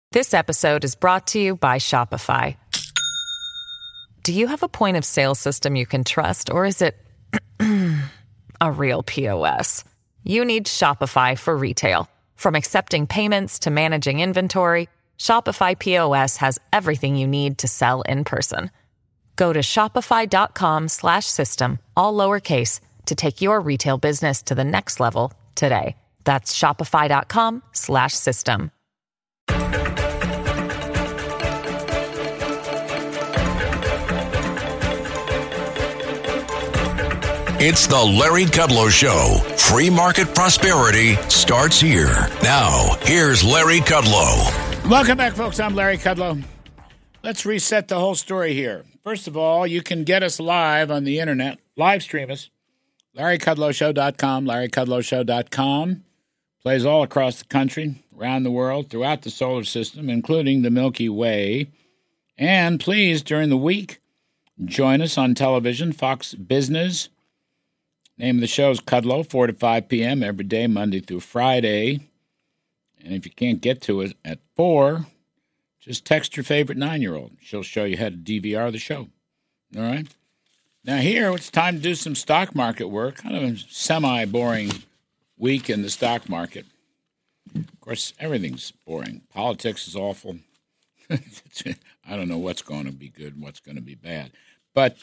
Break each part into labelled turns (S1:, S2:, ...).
S1: This episode is brought to you by Shopify. Do you have a point of sale system you can trust, or is it a real POS? You need Shopify for retail. From accepting payments to managing inventory, Shopify POS has everything you need to sell in person. Go to shopify.com/system, all lowercase, to take your retail business to the next level today. That's shopify.com/system.
S2: It's the Larry Kudlow Show. Free market prosperity starts here. Now, here's Larry Kudlow.
S3: Welcome back, folks. I'm Larry Kudlow. Let's reset the whole story here. First of all, you can get us live on the internet. Live stream us. LarryKudlowShow.com, LarryKudlowShow.com. Plays all across the country, around the world, throughout the solar system, including the Milky Way. And please, during the week, join us on television, Fox Business. Name of the show is Kudlow, 4 to 5 p.m. every day, Monday through Friday. And if you can't get to it at 4, just text your favorite 9-year-old. She'll show you how to DVR the show. All right? Now here, it's time to do some stock market work. Kind of a semi-boring week in the stock market. Of course, everything's boring. Politics is awful. I don't know what's going to be good and what's going to be bad. But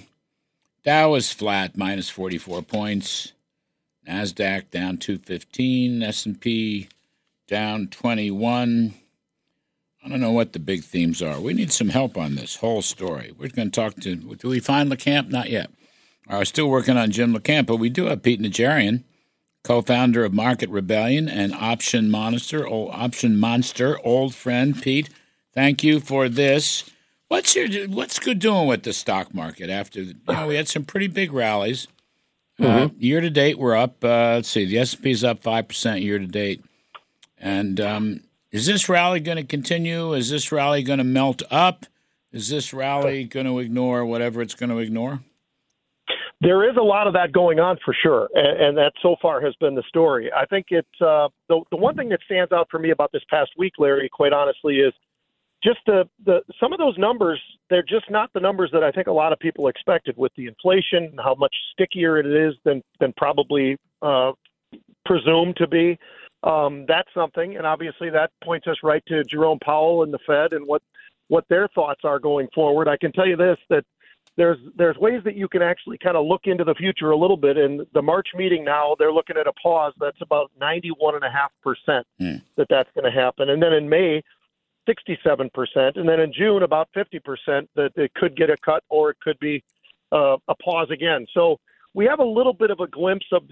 S3: Dow is flat, minus 44 points. NASDAQ down 215. S&P down 21. I don't know what the big themes are. We need some help on this whole story. We're going to talk to, do we find LeCamp? Not yet. We're still working on Jim LeCamp, but we do have Pete Najarian, co-founder of Market Rebellion and Option Monster, old friend. Pete, thank you for this. What's good doing with the stock market after, we had some pretty big rallies. Year to date, we're up, let's see, the S&P's up 5% year to date. And is this rally going to continue? Is this rally going to melt up? Is this rally going to ignore whatever it's going to ignore?
S4: There is a lot of that going on for sure, and that so far has been the story. I think it's the one thing that stands out for me about this past week, Larry, quite honestly, is just the some of those numbers. They're just not the numbers that I think a lot of people expected with the inflation and how much stickier it is than probably presumed to be. That's something, and obviously that points us right to Jerome Powell and the Fed and what their thoughts are going forward. I can tell you this, that there's ways that you can actually kind of look into the future a little bit. In the March meeting now, they're looking at a pause that's about 91.5% that's going to happen. And then in May, 67%. And then in June, about 50% that it could get a cut or it could be a pause again. So we have a little bit of a glimpse of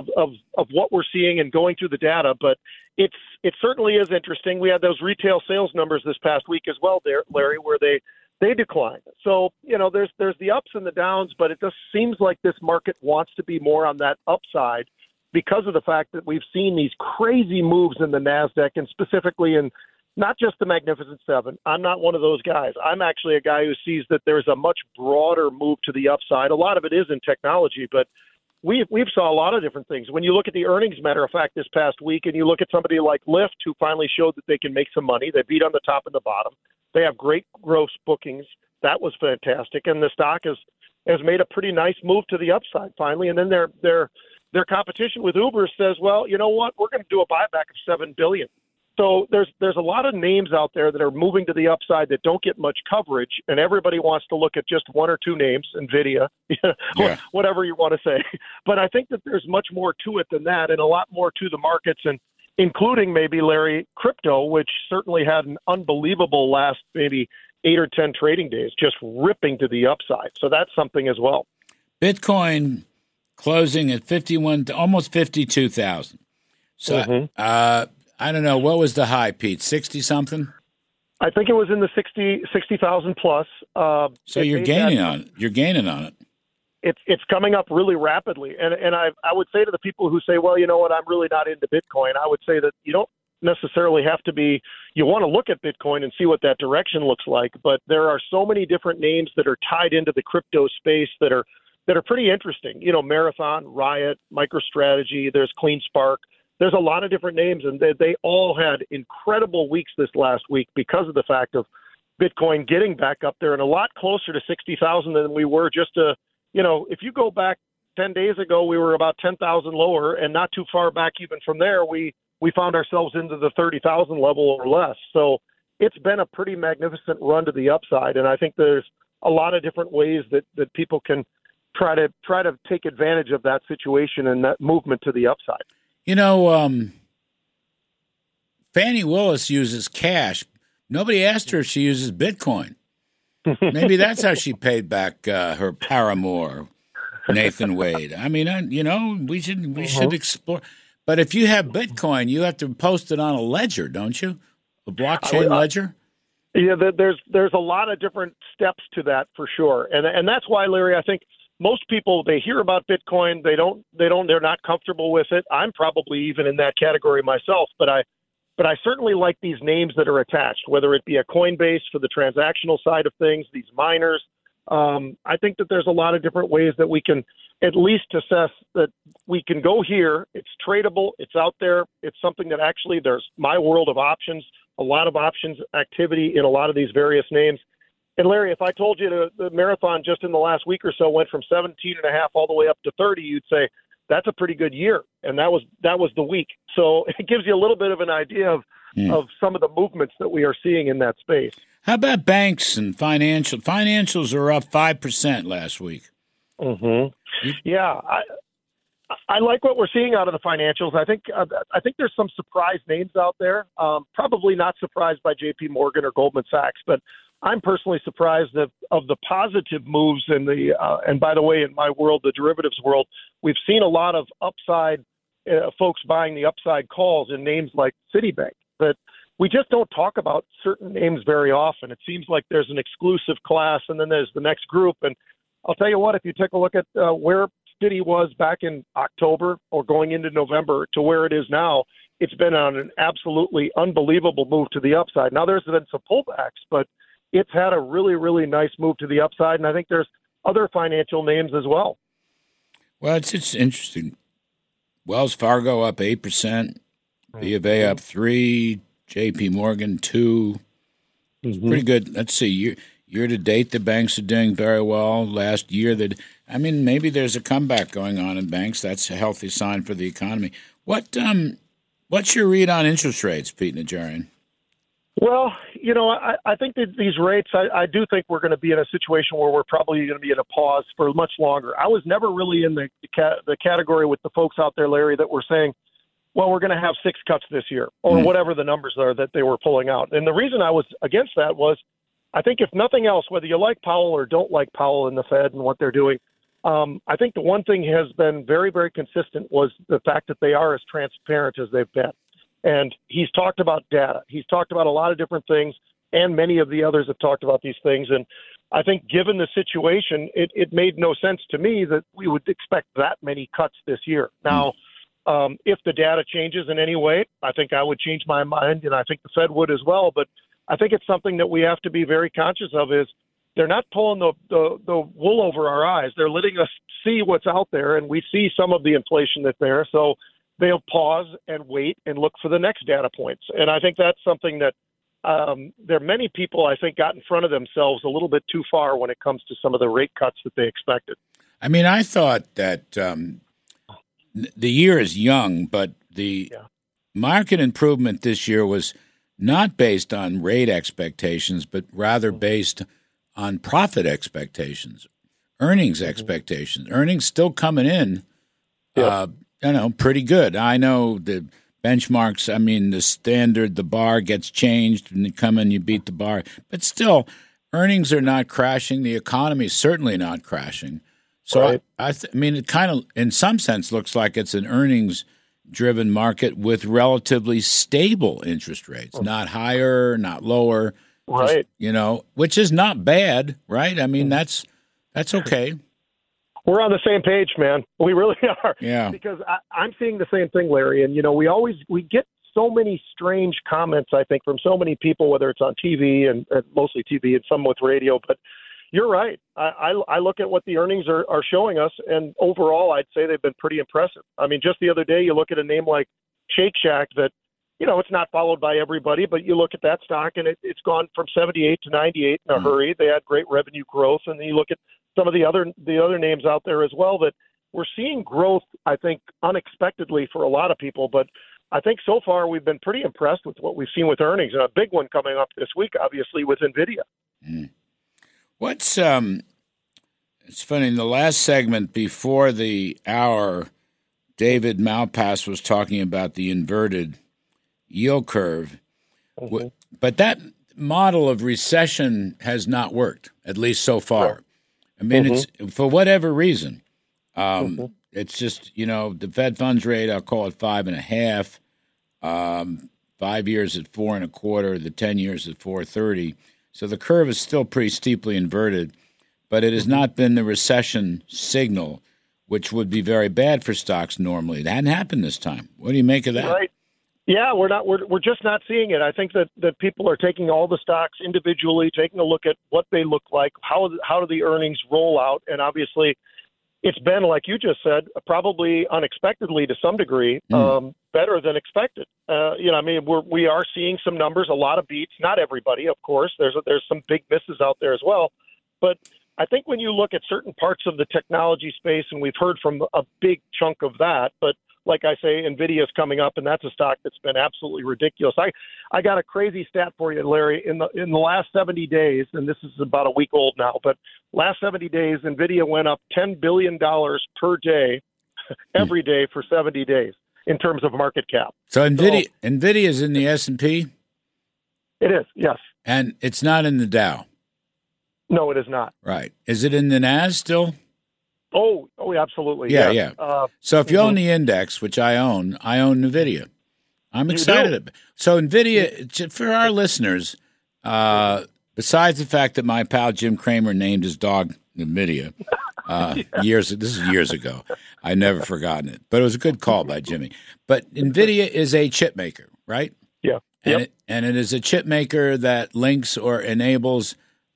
S4: what we're seeing and going through the data, but it certainly is interesting. We had those retail sales numbers this past week as well, there, Larry, where they declined. So, there's the ups and the downs, but it just seems like this market wants to be more on that upside because of the fact that we've seen these crazy moves in the NASDAQ and specifically in not just the Magnificent Seven. I'm not one of those guys. I'm actually a guy who sees that there's a much broader move to the upside. A lot of it is in technology, but we've saw a lot of different things. When you look at the earnings, matter of fact, this past week, and you look at somebody like Lyft, who finally showed that they can make some money. They beat on the top and the bottom. They have great gross bookings. That was fantastic, and the stock has made a pretty nice move to the upside finally. And then their competition with Uber says, well, you know what? We're going to do a buyback of $7 billion. So there's a lot of names out there that are moving to the upside that don't get much coverage, and everybody wants to look at just one or two names, NVIDIA, whatever you want to say. But I think that there's much more to it than that, and a lot more to the markets, and including maybe, Larry, crypto, which certainly had an unbelievable last maybe 8 or 10 trading days, just ripping to the upside. So that's something as well. Bitcoin
S3: closing at almost 52,000. So I don't know. What was the high, Pete? 60-something?
S4: I think it was in the 60,000 plus.
S3: So you're gaining on it. You're gaining on it.
S4: It's coming up really rapidly. And I would say to the people who say, well, you know what, I'm really not into Bitcoin, I would say that you don't necessarily have to be, you want to look at Bitcoin and see what that direction looks like. But there are so many different names that are tied into the crypto space that are pretty interesting. Marathon, Riot, MicroStrategy, there's CleanSpark. there's a lot of different names, and they all had incredible weeks this last week because of the fact of Bitcoin getting back up there and a lot closer to 60,000 than we were just if you go back 10 days ago, we were about 10,000 lower, and not too far back even from there, we found ourselves into the 30,000 level or less. So it's been a pretty magnificent run to the upside, and I think there's a lot of different ways that people can try to take advantage of that situation and that movement to the upside.
S3: Fannie Willis uses cash. Nobody asked her if she uses Bitcoin. Maybe that's how she paid back her paramour, Nathan Wade. I mean, we should explore. But if you have Bitcoin, you have to post it on a ledger, don't you? A blockchain ledger?
S4: Yeah, there's a lot of different steps to that for sure, and that's why, Larry, I think most people, they hear about Bitcoin, they're not comfortable with it. I'm probably even in that category myself, but I certainly like these names that are attached, whether it be a Coinbase for the transactional side of things, these miners. I think that there's a lot of different ways that we can at least assess that we can go here. It's tradable. It's out there. It's something that actually there's my world of options, a lot of options activity in a lot of these various names. And Larry, if I told you the marathon just in the last week or so went from 17.5 all the way up to 30, you'd say that's a pretty good year. And that was the week. So it gives you a little bit of an idea of some of the movements that we are seeing in that space.
S3: How about banks and financials? Financials are up 5% last week.
S4: Mm-hmm. Yeah, I like what we're seeing out of the financials. I think there's some surprise names out there. Probably not surprised by J.P. Morgan or Goldman Sachs, but I'm personally surprised of the positive moves in the and by the way, in my world, the derivatives world, we've seen a lot of upside folks buying the upside calls in names like Citibank. But we just don't talk about certain names very often. It seems like there's an exclusive class, and then there's the next group. And I'll tell you what, if you take a look at where Citi was back in October or going into November to where it is now, it's been on an absolutely unbelievable move to the upside. Now, there's been some pullbacks, but it's had a really, really nice move to the upside, and I think there's other financial names as well.
S3: Well, it's interesting. Wells Fargo up 8%, B of A up 3%, J.P. Morgan 2%. It's pretty good. Let's see. Year to date, the banks are doing very well. Last year, maybe there's a comeback going on in banks. That's a healthy sign for the economy. What's your read on interest rates, Pete Najarian?
S4: Well, I think that these rates, I do think we're going to be in a situation where we're probably going to be in a pause for much longer. I was never really in the category with the folks out there, Larry, that were saying, well, we're going to have 6 cuts this year or whatever the numbers are that they were pulling out. And the reason I was against that was I think if nothing else, whether you like Powell or don't like Powell and the Fed and what they're doing, I think the one thing has been very, very consistent was the fact that they are as transparent as they've been. And he's talked about data. He's talked about a lot of different things, and many of the others have talked about these things. And I think given the situation, it made no sense to me that we would expect that many cuts this year. Now, if the data changes in any way, I think I would change my mind, and I think the Fed would as well. But I think it's something that we have to be very conscious of is they're not pulling the wool over our eyes. They're letting us see what's out there, and we see some of the inflation that's there. So they'll pause and wait and look for the next data points. And I think that's something that there are many people, I think, got in front of themselves a little bit too far when it comes to some of the rate cuts that they expected.
S3: I mean, I thought that the year is young, but the market improvement this year was not based on rate expectations, but rather based on profit expectations, earnings expectations. Earnings still coming in, pretty good. I know the benchmarks, the standard, the bar gets changed and you come in, you beat the bar. But still, earnings are not crashing. The economy is certainly not crashing. So, right. It kind of, in some sense, looks like it's an earnings-driven market with relatively stable interest rates, not higher, not lower.
S4: Right.
S3: Just, which is not bad, right? That's okay.
S4: We're on the same page, man. We really are.
S3: Yeah.
S4: Because I'm seeing the same thing, Larry. And, we get so many strange comments, I think, from so many people, whether it's on TV and mostly TV and some with radio. But you're right. I look at what the earnings are showing us, and overall, I'd say they've been pretty impressive. Just the other day, you look at a name like Shake Shack that, it's not followed by everybody, but you look at that stock and it's gone from 78 to 98 in a hurry. They had great revenue growth. And then you look at some of the other names out there as well that we're seeing growth, I think, unexpectedly for a lot of people. But I think so far we've been pretty impressed with what we've seen with earnings. And a big one coming up this week, obviously, with NVIDIA.
S3: What's it's funny, in the last segment before the hour, David Malpass was talking about the inverted yield curve. Mm-hmm. But that model of recession has not worked, at least so far. Right. I mean, it's for whatever reason. It's just, the Fed funds rate, I'll call it 5.5, 5 years at 4.25, the 10 years at 4.30. So the curve is still pretty steeply inverted, but it has not been the recession signal, which would be very bad for stocks normally. That hadn't happened this time. What do you make of that?
S4: Right. Yeah, we're just not seeing it. I think that people are taking all the stocks individually, taking a look at what they look like, how do the earnings roll out, and obviously it's been, like you just said, probably unexpectedly to some degree, better than expected. We are seeing some numbers, a lot of beats. Not everybody, of course. There's some big misses out there as well. But I think when you look at certain parts of the technology space, and we've heard from a big chunk of that, but like I say, NVIDIA is coming up, and that's a stock that's been absolutely ridiculous. I got a crazy stat for you, Larry. In the last 70 days, and this is about a week old now, but last 70 days, NVIDIA went up $10 billion per day, every day for 70 days in terms of market cap.
S3: So NVIDIA is in the S&P?
S4: It is, yes.
S3: And it's not in the Dow?
S4: No, it is not.
S3: Right. Is it in the NAS still?
S4: Oh, absolutely.
S3: Yeah. So if you own the index, which I own NVIDIA. I'm excited. So NVIDIA, for our listeners, besides the fact that my pal Jim Cramer named his dog NVIDIA this is years ago. I've never forgotten it. But it was a good call by Jimmy. But NVIDIA is a chip maker, right?
S4: Yeah.
S3: And it is a chip maker that links or enables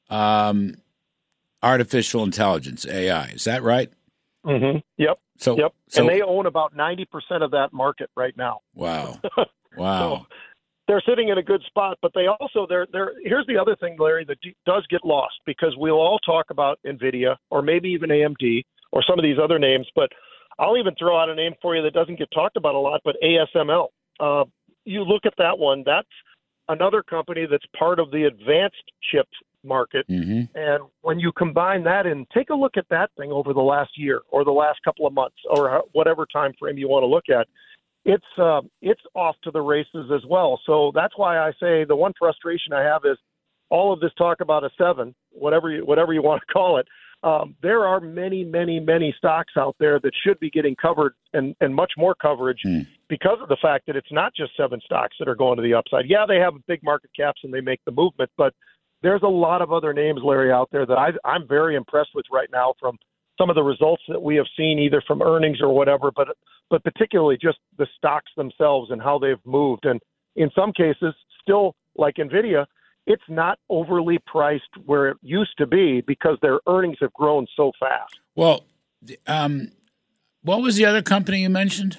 S3: artificial intelligence, AI. Is that right?
S4: Mm-hmm. Yep.
S3: So
S4: and they own about 90% of that market right now.
S3: Wow.
S4: So they're sitting in a good spot, but they also here's the other thing, Larry, that does get lost, because we'll all talk about NVIDIA or maybe even AMD or some of these other names, but I'll even throw out a name for you that doesn't get talked about a lot, but ASML. You look at that one, that's another company that's part of the advanced chip market. Mm-hmm. And when you combine that and take a look at that thing over the last year or the last couple of months or whatever time frame you want to look at, it's off to the races as well. So that's why I say the one frustration I have is all of this talk about a 7, whatever you want to call it. There are many, many, many stocks out there that should be getting covered and much more coverage because of the fact that it's not just 7 stocks that are going to the upside. Yeah, they have big market caps and they make the movement, but there's a lot of other names, Larry, out there that I'm very impressed with right now from some of the results that we have seen, either from earnings or whatever, but particularly just the stocks themselves and how they've moved. And in some cases, still like NVIDIA, it's not overly priced where it used to be because their earnings have grown so fast.
S3: Well, what was the other company you mentioned?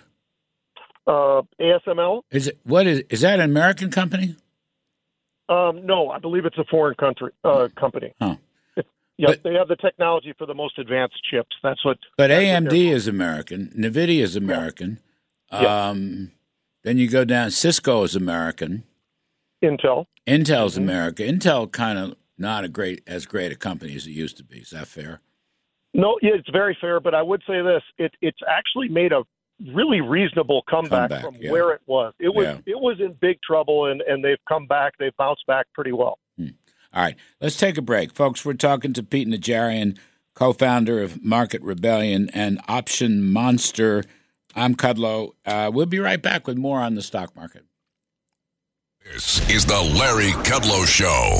S4: ASML.
S3: Is that an American company?
S4: No, I believe it's a foreign company.
S3: Huh.
S4: They have the technology for the most advanced chips. That's what.
S3: But AMD is American. NVIDIA is American.
S4: Yeah.
S3: Then you go down. Cisco is American. Intel's America. Intel kind of not as great a company as it used to be. Is that fair?
S4: No, yeah, it's very fair. But I would say this: it's actually made a really reasonable comeback from where it was. It was in big trouble, and they've come back. They've bounced back pretty well.
S3: All right, let's take a break. Folks, we're talking to Pete Najarian, co-founder of Market Rebellion and Option Monster. I'm Kudlow. We'll be right back with more on the stock market.
S2: This is the Larry Kudlow Show.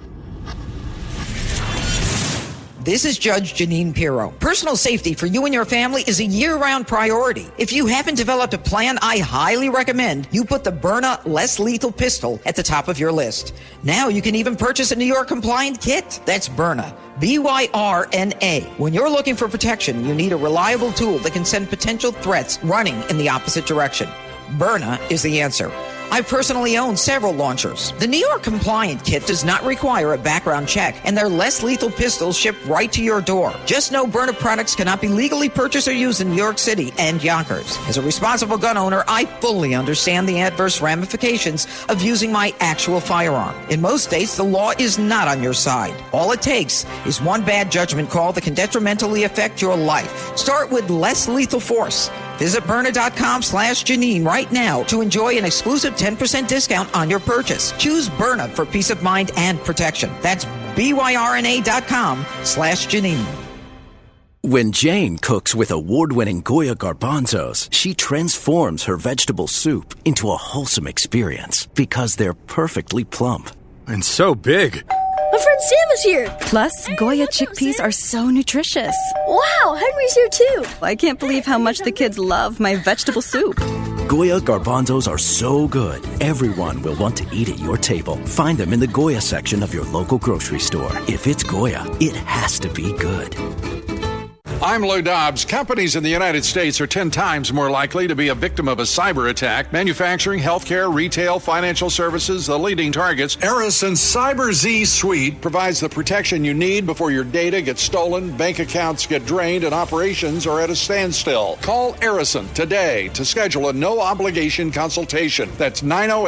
S5: This is Judge Janine Pirro. Personal safety for you and your family is a year-round priority. If you haven't developed a plan, I highly recommend you put the Byrna Less Lethal Pistol at the top of your list. Now you can even purchase a New York compliant kit. That's Byrna. Byrna. When you're looking for protection, you need a reliable tool that can send potential threats running in the opposite direction. Byrna is the answer. I personally own several launchers. The New York compliant kit does not require a background check, and their less lethal pistols ship right to your door. Just know Byrna products cannot be legally purchased or used in New York City and Yonkers. As a responsible gun owner, I fully understand the adverse ramifications of using my actual firearm. In most states, the law is not on your side. All it takes is one bad judgment call that can detrimentally affect your life. Start with less lethal force. Visit Byrna.com/Janine right now to enjoy an exclusive 10% discount on your purchase. Choose Byrna for peace of mind and protection. That's BYRNA.com/Janine.
S6: When Jane cooks with award-winning Goya garbanzos, she transforms her vegetable soup into a wholesome experience because they're perfectly plump.
S7: And so big.
S8: My friend Sam is here.
S9: Plus, Goya chickpeas are so nutritious.
S8: Wow, Henry's here too.
S9: I can't believe how much the kids love my vegetable soup.
S6: Goya garbanzos are so good, everyone will want to eat at your table. Find them in the Goya section of your local grocery store. If it's Goya, it has to be good.
S10: I'm Lou Dobbs. Companies in the United States are 10 times more likely to be a victim of a cyber attack. Manufacturing, healthcare, retail, financial services, the leading targets. Ericsson Cyber Z Suite provides the protection you need before your data gets stolen, bank accounts get drained, and operations are at a standstill. Call Ericsson today to schedule a no-obligation consultation. That's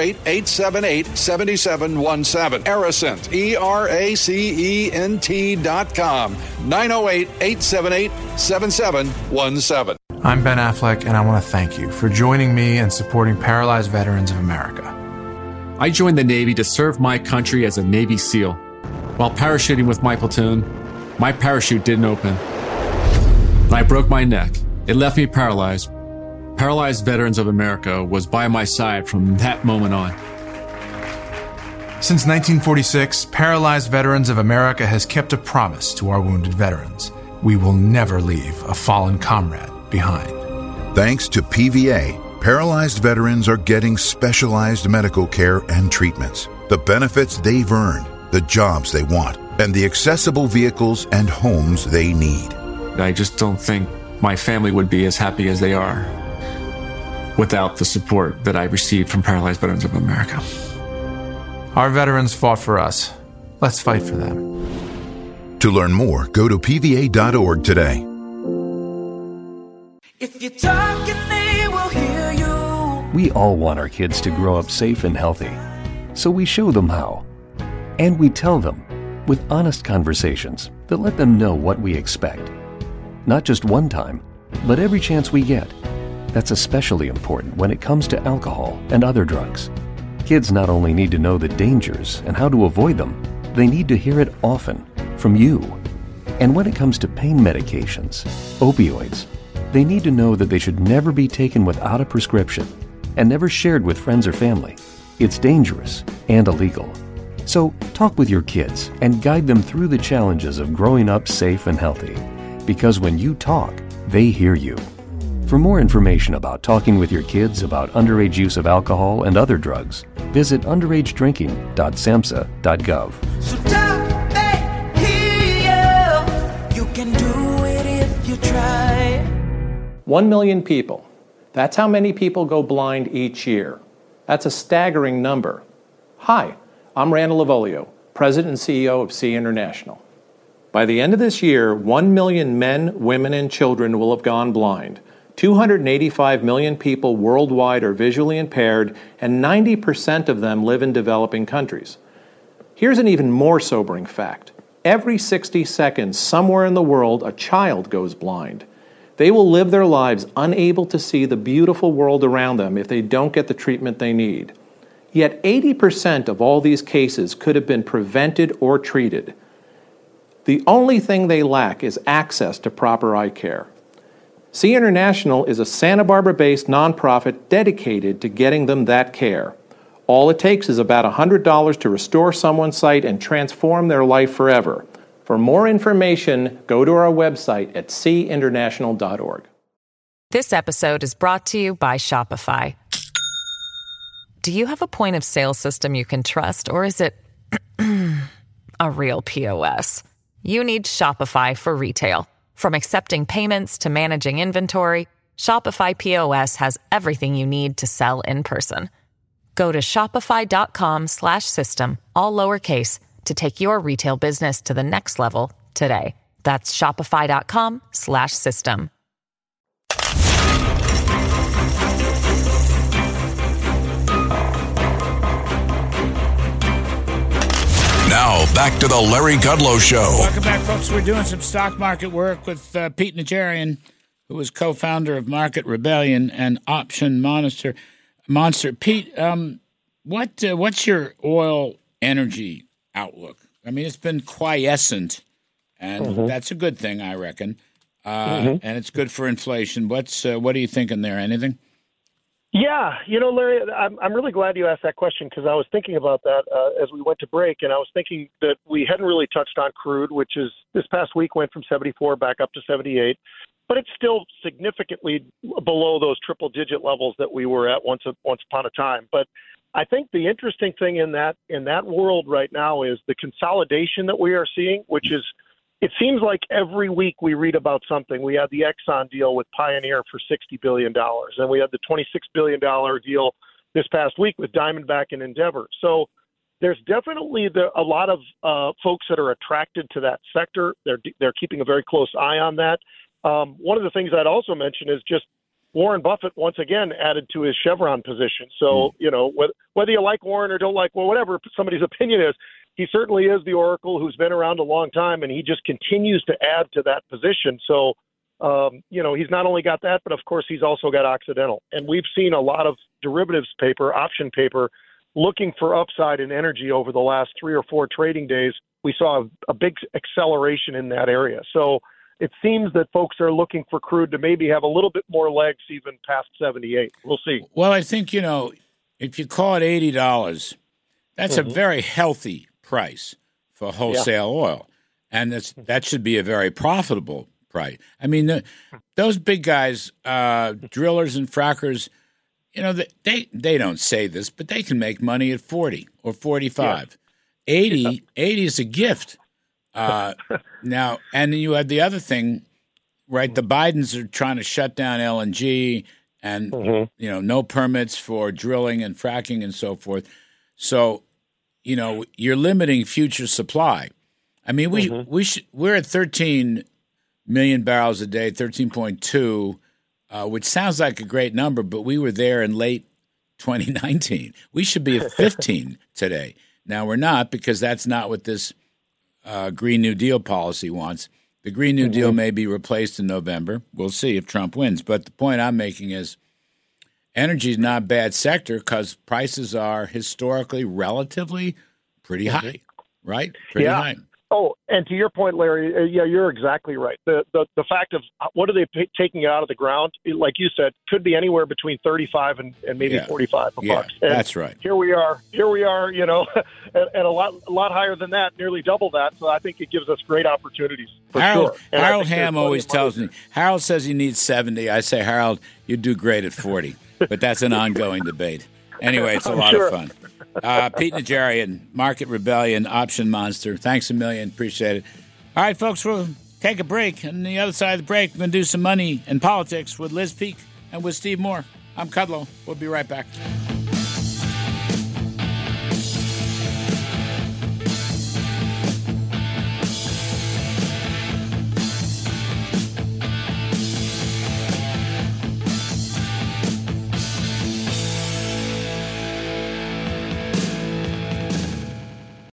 S10: 908-878-7717. Ericsson, ERACENT.com. 908-878-7717.
S11: I'm Ben Affleck, and I want to thank you for joining me and supporting Paralyzed Veterans of America.
S12: I joined the Navy to serve my country as a Navy SEAL. While parachuting with my platoon, my parachute didn't open. And I broke my neck. It left me paralyzed. Paralyzed Veterans of America was by my side from that moment on.
S11: Since 1946, Paralyzed Veterans of America has kept a promise to our wounded veterans. We will never leave a fallen comrade behind.
S13: Thanks to PVA, paralyzed veterans are getting specialized medical care and treatments, the benefits they've earned, the jobs they want, and the accessible vehicles and homes they need.
S12: I just don't think my family would be as happy as they are without the support that I received from Paralyzed Veterans of America.
S11: Our veterans fought for us. Let's fight for them.
S13: To learn more, go to PVA.org today.
S14: If you talk and they will hear you.
S15: We all want our kids to grow up safe and healthy, so we show them how. And we tell them with honest conversations that let them know what we expect. Not just one time, but every chance we get. That's especially important when it comes to alcohol and other drugs. Kids not only need to know the dangers and how to avoid them, they need to hear it often from you. And when it comes to pain medications, opioids, they need to know that they should never be taken without a prescription and never shared with friends or family. It's dangerous and illegal. So talk with your kids and guide them through the challenges of growing up safe and healthy. Because when you talk, they hear you. For more information about talking with your kids about underage use of alcohol and other drugs, visit underagedrinking.samhsa.gov.
S14: So talk, they hear you. You can do it if you try.
S16: 1 million people. That's how many people go blind each year. That's a staggering number. Hi, I'm Randall Lavolio, President and CEO of SEE International. By the end of this year, 1 million men, women, and children will have gone blind. 285 million people worldwide are visually impaired, and 90% of them live in developing countries. Here's an even more sobering fact. Every 60 seconds, somewhere in the world, a child goes blind. They will live their lives unable to see the beautiful world around them if they don't get the treatment they need. Yet 80% of all these cases could have been prevented or treated. The only thing they lack is access to proper eye care. SEE International is a Santa Barbara-based nonprofit dedicated to getting them that care. All it takes is about $100 to restore someone's sight and transform their life forever. For more information, go to our website at seeinternational.org.
S1: This episode is brought to you by Shopify. Do you have a point of sale system you can trust, or is it a real POS? You need Shopify for retail. From accepting payments to managing inventory, Shopify POS has everything you need to sell in person. Go to shopify.com/system, all lowercase, to take your retail business to the next level today. That's shopify.com/system.
S2: Now, back to the Larry Kudlow Show.
S3: Welcome back, folks. We're doing some stock market work with Pete Najarian, who is co-founder of Market Rebellion and Option Monster. Pete, what's your oil energy outlook? I mean, it's been quiescent, and that's a good thing, I reckon. And it's good for inflation. What are you thinking there? Anything?
S4: Yeah, Larry, I'm really glad you asked that question because I was thinking about that as we went to break, and I was thinking that we hadn't really touched on crude, which is this past week went from 74 back up to 78, but it's still significantly below those triple-digit levels that we were at once upon a time. But I think the interesting thing in that world right now is the consolidation that we are seeing, which is it seems like every week we read about something. We had the Exxon deal with Pioneer for $60 billion, and we had the $26 billion deal this past week with Diamondback and Endeavor. So there's definitely a lot of folks that are attracted to that sector. They're keeping a very close eye on that. One of the things I'd also mention is just Warren Buffett once again added to his Chevron position. So, whether you like Warren or don't like, whatever somebody's opinion is, he certainly is the oracle who's been around a long time, and he just continues to add to that position. So, he's not only got that, but of course he's also got Occidental. And we've seen a lot of derivatives paper, option paper, looking for upside in energy over the last 3 or 4 trading days. We saw a big acceleration in that area. So it seems that folks are looking for crude to maybe have a little bit more legs even past 78. We'll see.
S3: Well, I think, if you call it $80, that's a very healthy price for wholesale oil. And that should be a very profitable price. I mean, those big guys, drillers and frackers, they don't say this, but they can make money at 40 or 45. 80 is a gift. Now, and you have the other thing, right? The Bidens are trying to shut down LNG and, no permits for drilling and fracking and so forth. So, you're limiting future supply. I mean, we're at 13 million barrels a day, 13.2, which sounds like a great number, but we were there in late 2019. We should be at 15 today. Now, we're not because that's not what this Green New Deal policy wants. The Green New Deal may be replaced in November. We'll see if Trump wins. But the point I'm making is energy is not a bad sector because prices are historically relatively pretty high, right? Pretty high.
S4: Oh, and to your point, Larry, you're exactly right. The fact of what are they taking out of the ground, like you said, could be anywhere between 35 and maybe 45 bucks. And
S3: that's right.
S4: Here we are, at a lot higher than that, nearly double that. So I think it gives us great opportunities for sure.
S3: Harold Hamm always tells me, Harold says he needs 70. I say, Harold, you do great at 40. But that's an ongoing debate. Anyway, it's a lot of fun. Pete Najarian, Market Rebellion, Option Monster. Thanks a million. Appreciate it. All right, folks, we'll take a break. On the other side of the break, we're going to do some money and politics with Liz Peek and with Steve Moore. I'm Kudlow. We'll be right back.